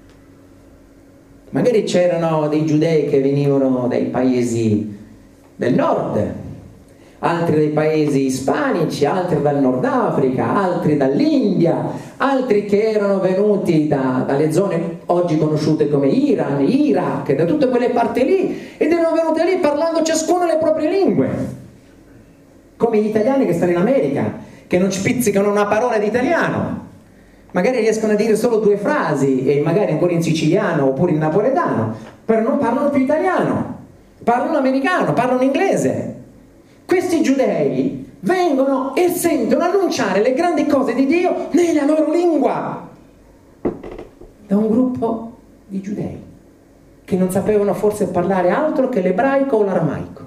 Magari c'erano dei giudei che venivano dai paesi del nord, altri dai paesi ispanici, altri dal Nord Africa, altri dall'India, altri che erano venuti da, dalle zone oggi conosciute come Iran, Iraq, da tutte quelle parti lì, ed erano venuti lì parlando ciascuno le proprie lingue, come gli italiani che stanno in America, che non spizzicano una parola di italiano. Magari riescono a dire solo due frasi, e magari ancora in siciliano oppure in napoletano, però non parlano più italiano, parlano americano, parlano inglese. Questi giudei vengono e sentono annunciare le grandi cose di Dio nella loro lingua, da un gruppo di giudei che non sapevano forse parlare altro che l'ebraico o l'aramaico.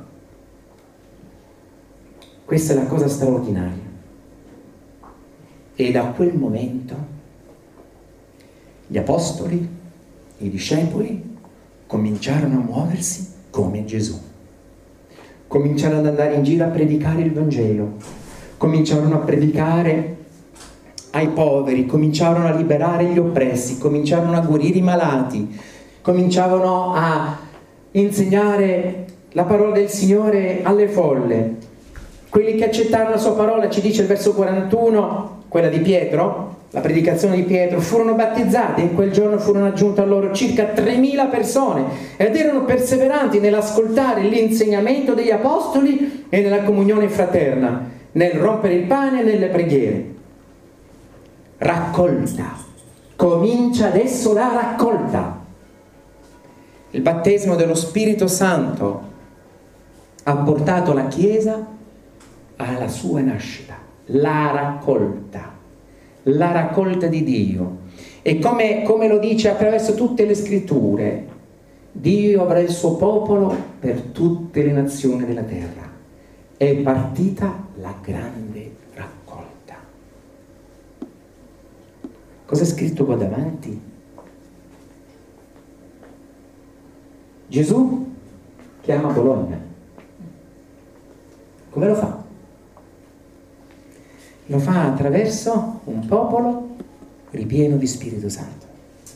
Questa è la cosa straordinaria. E da quel momento gli apostoli, i discepoli, cominciarono a muoversi come Gesù. Cominciarono ad andare in giro a predicare il Vangelo, cominciarono a predicare ai poveri, cominciarono a liberare gli oppressi, cominciarono a guarire i malati, cominciavano a insegnare la parola del Signore alle folle. Quelli che accettarono la sua parola, ci dice il verso quarantuno, quella di Pietro, la predicazione di Pietro, furono battezzati. In quel giorno furono aggiunte a loro circa tremila persone ed erano perseveranti nell'ascoltare l'insegnamento degli apostoli e nella comunione fraterna, nel rompere il pane e nelle preghiere. Raccolta. Comincia adesso la raccolta. Il battesimo dello Spirito Santo ha portato la Chiesa alla sua nascita, la raccolta, la raccolta di Dio. E come, come lo dice attraverso tutte le scritture, Dio avrà il suo popolo per tutte le nazioni della terra. È partita la grande raccolta. Cosa è scritto qua davanti? Gesù chiama Bologna. Come lo fa? Lo fa attraverso un popolo ripieno di Spirito Santo.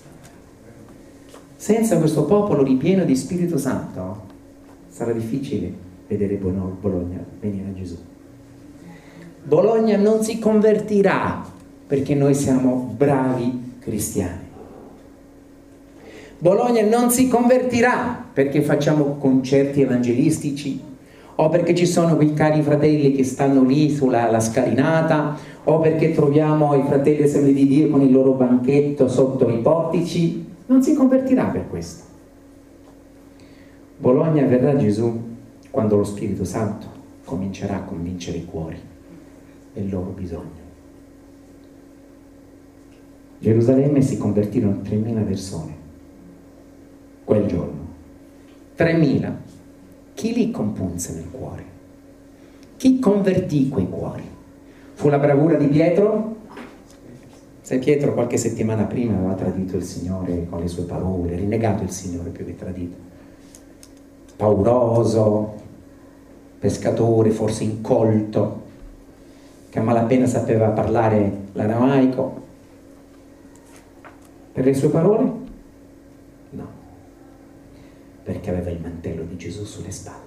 Senza questo popolo ripieno di Spirito Santo sarà difficile vedere Bologna venire a Gesù. Bologna non si convertirà perché noi siamo bravi cristiani. Bologna non si convertirà perché facciamo concerti evangelistici, o perché ci sono quei cari fratelli che stanno lì sulla la scalinata, o perché troviamo i fratelli Assemblee di Dio con il loro banchetto sotto i portici. Non si convertirà per questo. Bologna verrà a Gesù quando lo Spirito Santo comincerà a convincere i cuori del loro bisogno. Gerusalemme si convertirono tremila persone quel giorno. tremila. Chi li compunse nel cuore? Chi convertì quei cuori? Fu la bravura di Pietro? Se Pietro qualche settimana prima aveva tradito il Signore con le sue paure, rinnegato il Signore più che tradito, pauroso, pescatore, forse incolto, che a malapena sapeva parlare l'aramaico. Per le sue parole? No, perché aveva il mantello di Gesù sulle spalle.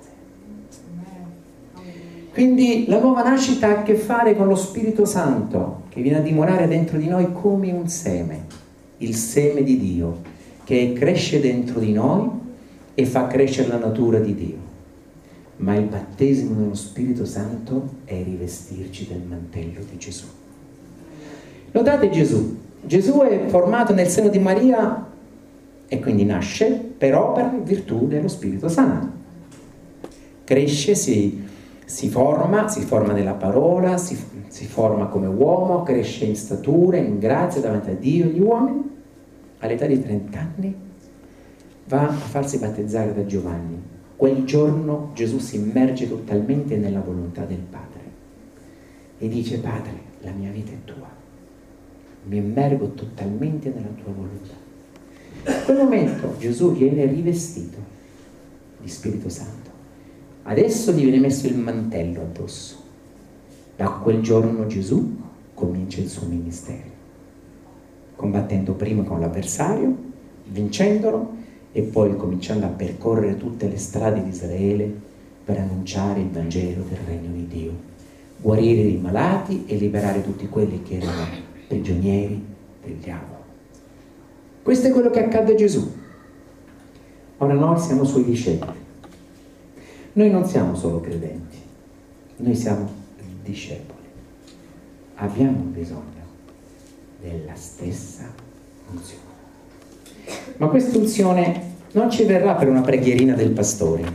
Quindi la nuova nascita ha a che fare con lo Spirito Santo che viene a dimorare dentro di noi come un seme, il seme di Dio, che cresce dentro di noi e fa crescere la natura di Dio. Ma il battesimo dello Spirito Santo è rivestirci del mantello di Gesù. Notate Gesù. Gesù è formato nel seno di Maria e quindi nasce per opera e virtù dello Spirito Santo. Cresce, si, si forma, si forma nella parola, si, si forma come uomo, cresce in statura, in grazia davanti a Dio e gli uomini. All'età di trenta anni va a farsi battezzare da Giovanni. Quel giorno Gesù si immerge totalmente nella volontà del Padre e dice: Padre, la mia vita è tua, mi immergo totalmente nella tua volontà. In quel momento Gesù viene rivestito di Spirito Santo. Adesso gli viene messo il mantello addosso. Da quel giorno Gesù comincia il suo ministero, combattendo prima con l'avversario, vincendolo, e poi cominciando a percorrere tutte le strade di Israele per annunciare il Vangelo del Regno di Dio, guarire i malati e liberare tutti quelli che erano prigionieri del diavolo. Questo è quello che accade a Gesù. Ora noi siamo suoi discepoli. Noi non siamo solo credenti, noi siamo discepoli. Abbiamo bisogno della stessa unzione. Ma questa unzione non ci verrà per una preghierina del pastore.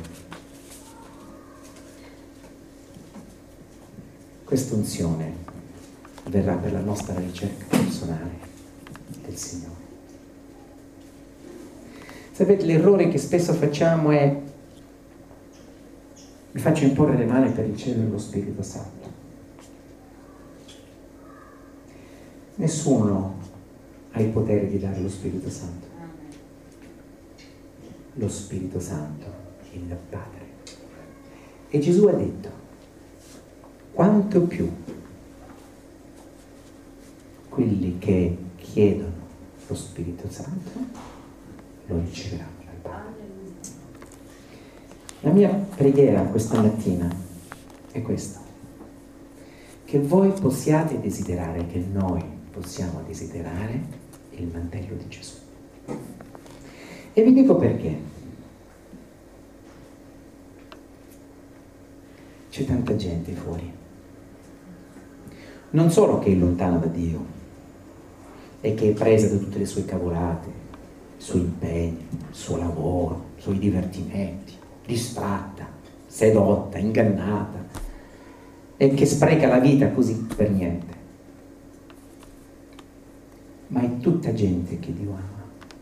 Questa unzione verrà per la nostra ricerca personale del Signore. Sapete, l'errore che spesso facciamo è: mi faccio imporre le mani per ricevere lo Spirito Santo. Nessuno ha il potere di dare lo Spirito Santo. Lo Spirito Santo, il Padre. E Gesù ha detto: quanto più quelli che chiedono lo Spirito Santo lo riceveranno dal Padre. La mia preghiera questa mattina è questa: che voi possiate desiderare, che noi possiamo desiderare il mantello di Gesù. E vi dico perché. C'è tanta gente fuori, non solo che è lontana da Dio e che è presa da tutte le sue cavolate, i suoi impegni, il suo lavoro, i suoi divertimenti, distratta, sedotta, ingannata, e che spreca la vita così per niente. Ma è tutta gente che Dio ama.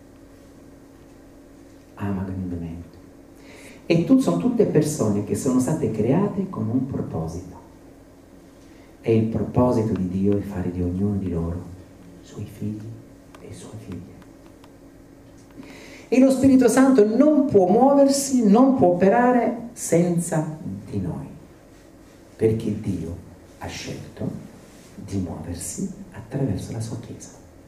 Ama grandemente. E tu, sono tutte persone che sono state create con un proposito. E il proposito di Dio è fare di ognuno di loro suoi figli e sue figlie. E lo Spirito Santo non può muoversi, non può operare senza di noi, perché Dio ha scelto di muoversi attraverso la sua Chiesa.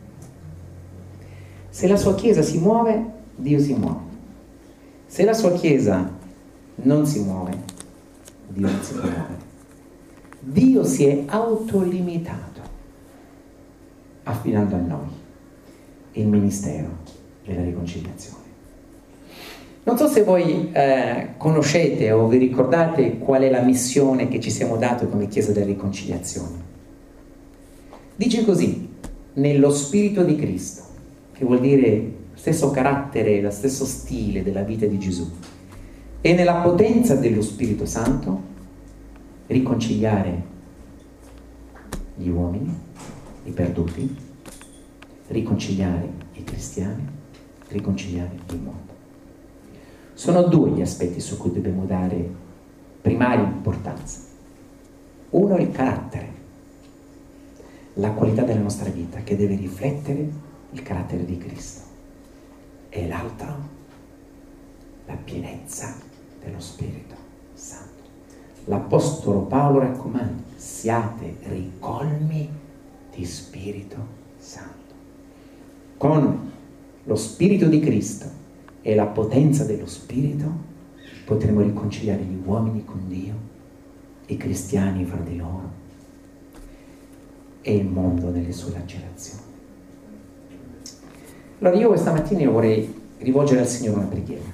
Se la sua Chiesa si muove, Dio si muove. Se la sua Chiesa non si muove, Dio non si può muovere. Dio si è autolimitato, affidando a noi il ministero della riconciliazione. Non so se voi eh, conoscete o vi ricordate qual è la missione che ci siamo dati come Chiesa della Riconciliazione. Dice così: nello Spirito di Cristo, che vuol dire stesso carattere, lo stesso stile della vita di Gesù, e nella potenza dello Spirito Santo riconciliare gli uomini, i perduti, riconciliare i cristiani, riconciliare il mondo. Sono due gli aspetti su cui dobbiamo dare primaria importanza. Uno è il carattere, la qualità della nostra vita che deve riflettere il carattere di Cristo, e l'altro la pienezza dello Spirito Santo. L'Apostolo Paolo raccomanda: siate ricolmi di Spirito Santo. Con lo Spirito di Cristo e la potenza dello Spirito potremo riconciliare gli uomini con Dio, i cristiani fra di loro e il mondo nelle sue lacerazioni. Allora io questa mattina vorrei rivolgere al Signore una preghiera.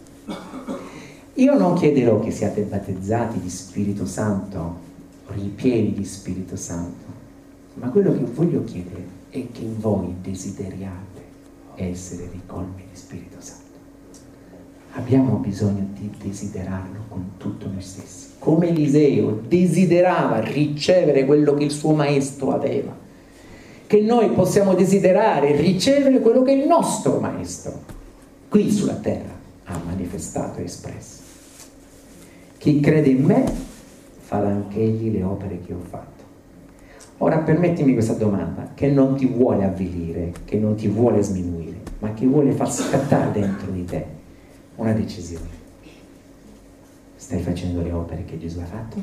Io non chiederò che siate battezzati di Spirito Santo, ripieni di Spirito Santo, ma quello che voglio chiedere è che voi desideriate essere ricolmi di Spirito Santo. Abbiamo bisogno di desiderarlo con tutto noi stessi. Come Eliseo desiderava ricevere quello che il suo maestro aveva, che noi possiamo desiderare ricevere quello che il nostro maestro qui sulla terra ha manifestato e espresso. Chi crede in me farà anche egli le opere che ho fatto. Ora permettimi questa domanda, che non ti vuole avvilire, che non ti vuole sminuire, ma che vuole far scattare dentro di te una decisione. Stai facendo le opere che Gesù ha fatto?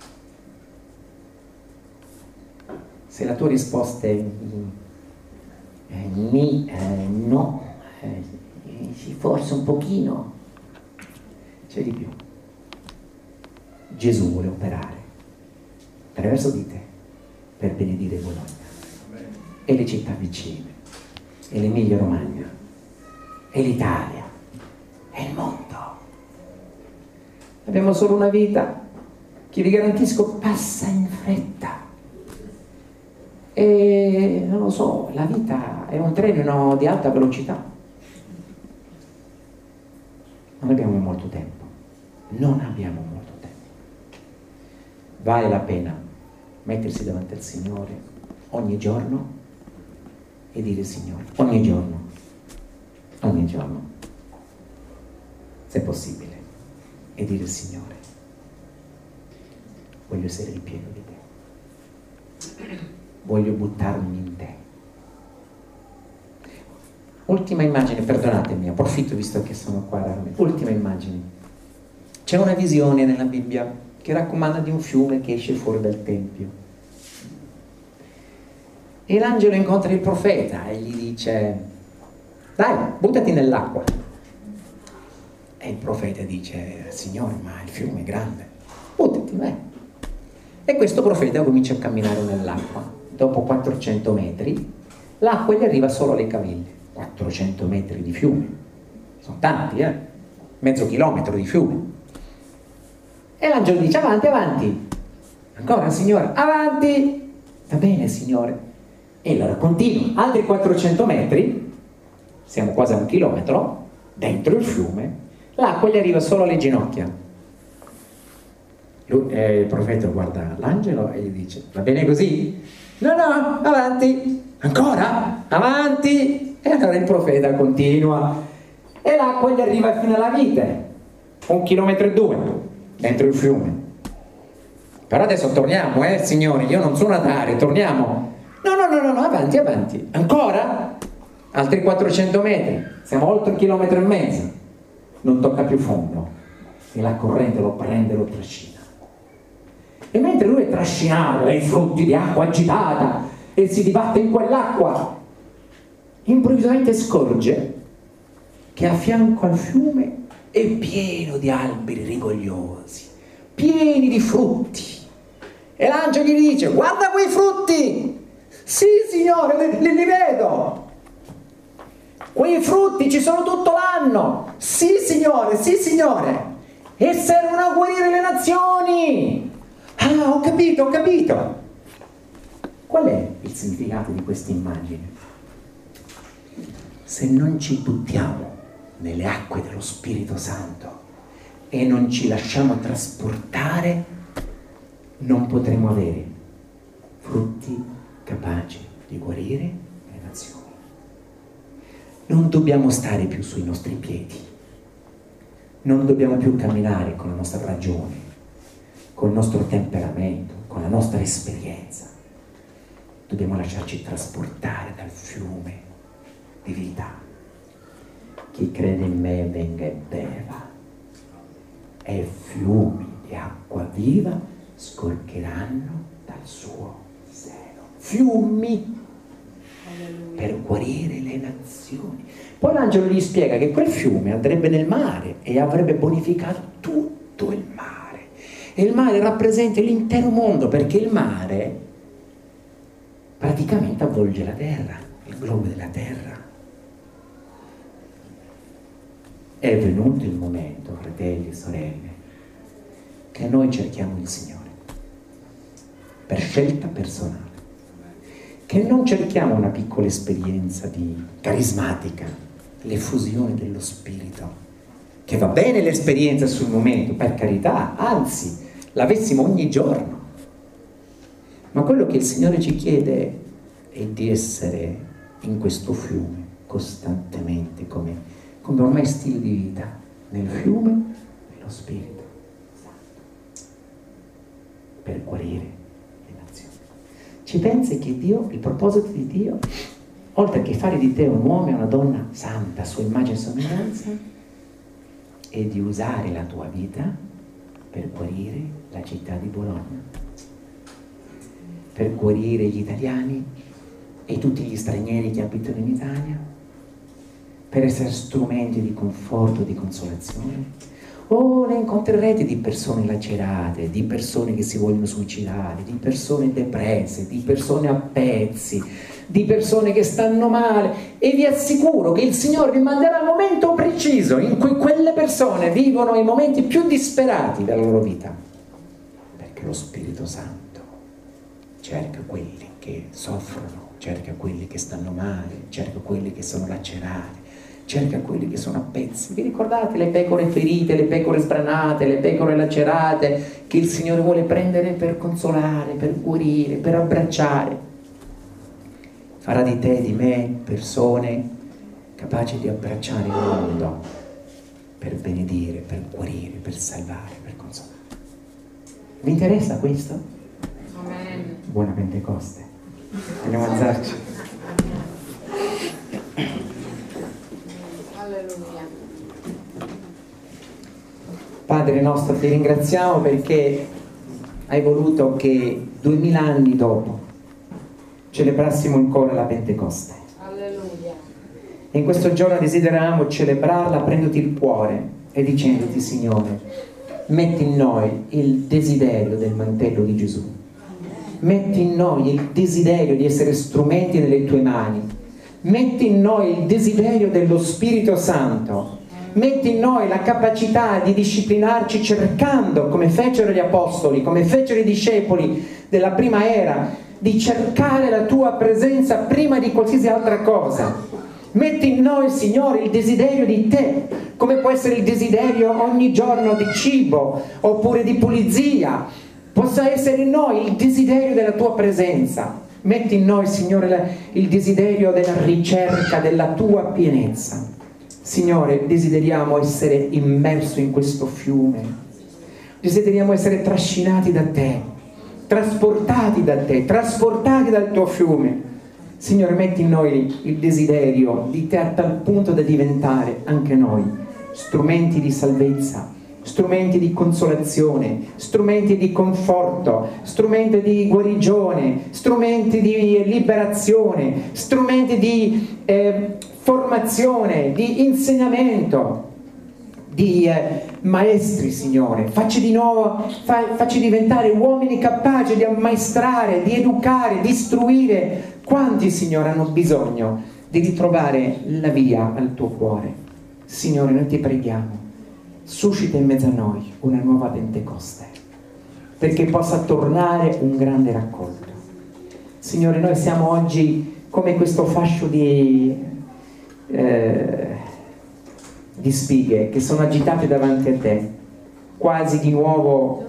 Se la tua risposta è eh, ni, eh, no, eh, forse un pochino, c'è di più. Gesù vuole operare attraverso di te per benedire Bologna e le città vicine e l'Emilia Romagna e l'Italia e il mondo. Abbiamo solo una vita che vi garantisco passa in fretta e non lo so, la vita è un treno di alta velocità. Non abbiamo molto tempo, non abbiamo molto tempo. Vale la pena mettersi davanti al Signore ogni giorno e dire: Signore, ogni giorno, ogni giorno, se possibile, e dire: Signore, voglio essere ripieno di te, voglio buttarmi in te. Ultima immagine, perdonatemi, approfitto visto che sono qua raramente. Ultima immagine. C'è una visione nella Bibbia che raccomanda di un fiume che esce fuori dal Tempio. E l'angelo incontra il profeta e gli dice: dai, buttati nell'acqua. E il profeta dice: Signore, ma il fiume è grande, buttati, vai. E questo profeta comincia a camminare nell'acqua. Dopo quattrocento metri, l'acqua gli arriva solo alle caviglie. quattrocento metri di fiume, sono tanti, eh? Mezzo chilometro di fiume. E l'angelo dice: avanti, avanti. Ancora, Signore, avanti. Va bene, Signore. E allora continua, altri quattrocento metri, siamo quasi a un chilometro, dentro il fiume, l'acqua gli arriva solo alle ginocchia. Lui, eh, il profeta guarda l'angelo e gli dice: va bene così? No, no, avanti. Ancora? Avanti. E allora il profeta continua e l'acqua gli arriva fino alla vite, un chilometro e due dentro il fiume. Però adesso torniamo, eh signori, io non so nuotare, torniamo. No, no, no, no, no, avanti, avanti. Ancora? Altri quattrocento metri, siamo oltre un chilometro e mezzo. Non tocca più fondo e la corrente lo prende e lo trascina. E mentre lui è trascinato dai frutti di acqua agitata e si dibatte in quell'acqua, improvvisamente scorge che a fianco al fiume è pieno di alberi rigogliosi, pieni di frutti. E l'angelo gli dice: guarda quei frutti! Sì, Signore, li, li vedo! Quei frutti ci sono tutto l'anno! Sì, Signore, sì, Signore! E servono a guarire le nazioni! Ah, ho capito, ho capito! Qual è il significato di questa immagine? Se non ci buttiamo nelle acque dello Spirito Santo e non ci lasciamo trasportare, non potremo avere frutti capaci di guarire le nazioni. Non dobbiamo stare più sui nostri piedi, non dobbiamo più camminare con la nostra ragione, col nostro temperamento, con la nostra esperienza. Dobbiamo lasciarci trasportare dal fiume di vita. Chi crede in me venga e beva, e fiumi di acqua viva scorcheranno suo seno. Fiumi per guarire le nazioni. Poi l'angelo gli spiega che quel fiume andrebbe nel mare e avrebbe bonificato tutto il mare. E il mare rappresenta l'intero mondo, perché il mare praticamente avvolge la terra, il globo della terra. È venuto il momento, fratelli e sorelle, che noi cerchiamo il Signore per scelta personale, che non cerchiamo una piccola esperienza di carismatica, l'effusione dello Spirito, che va bene l'esperienza sul momento, per carità, anzi, l'avessimo ogni giorno, ma quello che il Signore ci chiede è di essere in questo fiume costantemente, come, come ormai stile di vita, nel fiume dello Spirito Santo, per guarire le nazioni. Ci pensi che Dio, il proposito di Dio, oltre che fare di te un uomo e una donna santa a sua immagine e somiglianza, è di usare la tua vita per guarire la città di Bologna, per guarire gli italiani e tutti gli stranieri che abitano in Italia, per essere strumenti di conforto, di consolazione. O ne incontrerete di persone lacerate, di persone che si vogliono suicidare, di persone depresse, di persone a pezzi, di persone che stanno male, e vi assicuro che il Signore vi manderà il momento preciso in cui quelle persone vivono i momenti più disperati della loro vita, perché lo Spirito Santo cerca quelli che soffrono, cerca quelli che stanno male, cerca quelli che sono lacerati, cerca quelli che sono a pezzi. Vi ricordate le pecore ferite, le pecore sbranate, le pecore lacerate che il Signore vuole prendere per consolare, per guarire, per abbracciare? Farà di te e di me persone capaci di abbracciare il mondo per benedire, per guarire, per salvare, per consolare. Vi interessa questo? Amen. Buona Pentecoste. Andiamo a alzarci. Alleluia. Padre nostro, ti ringraziamo perché hai voluto che duemila anni dopo celebrassimo ancora la Pentecoste. Alleluia. E in questo giorno desideriamo celebrarla prendoti il cuore e dicendoti: Signore, metti in noi il desiderio del mantello di Gesù, metti in noi il desiderio di essere strumenti nelle tue mani, metti in noi il desiderio dello Spirito Santo, metti in noi la capacità di disciplinarci cercando, come fecero gli apostoli, come fecero i discepoli della prima era, di cercare la tua presenza prima di qualsiasi altra cosa. Metti in noi, Signore, il desiderio di te, come può essere il desiderio ogni giorno di cibo oppure di pulizia. Possa essere in noi il desiderio della tua presenza. Metti in noi, Signore, il desiderio della ricerca della tua pienezza. Signore, desideriamo essere immersi in questo fiume, desideriamo essere trascinati da te, trasportati da te, trasportati dal tuo fiume. Signore, metti in noi il desiderio di te a tal punto da diventare anche noi strumenti di salvezza, strumenti di consolazione, strumenti di conforto, strumenti di guarigione, strumenti di liberazione, strumenti di eh, formazione, di insegnamento, di eh, maestri, Signore. Facci di nuovo, fa, facci diventare uomini capaci di ammaestrare, di educare, di istruire. Quanti, Signore, hanno bisogno di ritrovare la via al tuo cuore? Signore, noi ti preghiamo, suscita in mezzo a noi una nuova Pentecoste, perché possa tornare un grande raccolto. Signore, noi siamo oggi come questo fascio di, eh, di spighe che sono agitate davanti a te, quasi di nuovo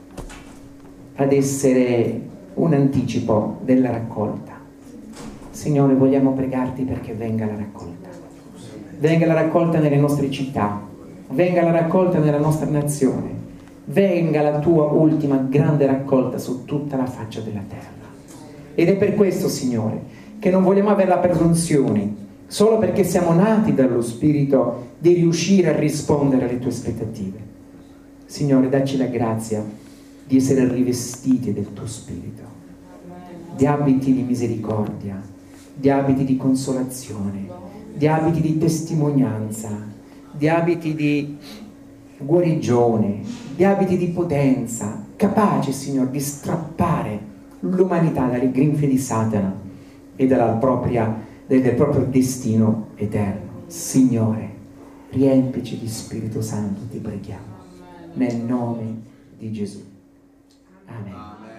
ad essere un anticipo della raccolta. Signore, vogliamo pregarti perché venga la raccolta. Venga la raccolta nelle nostre città, venga la raccolta nella nostra nazione, venga la tua ultima grande raccolta su tutta la faccia della terra. Ed è per questo, Signore, che non vogliamo avere la presunzione, solo perché siamo nati dallo Spirito, di riuscire a rispondere alle tue aspettative. Signore, dacci la grazia di essere rivestiti del tuo Spirito, di abiti di misericordia, di abiti di consolazione, di abiti di testimonianza, di abiti di guarigione, di abiti di potenza, capaci, Signore, di strappare l'umanità dalle grinfie di Satana e dalla propria, del proprio destino eterno. Signore, riempici di Spirito Santo, ti preghiamo, nel nome di Gesù. Amen.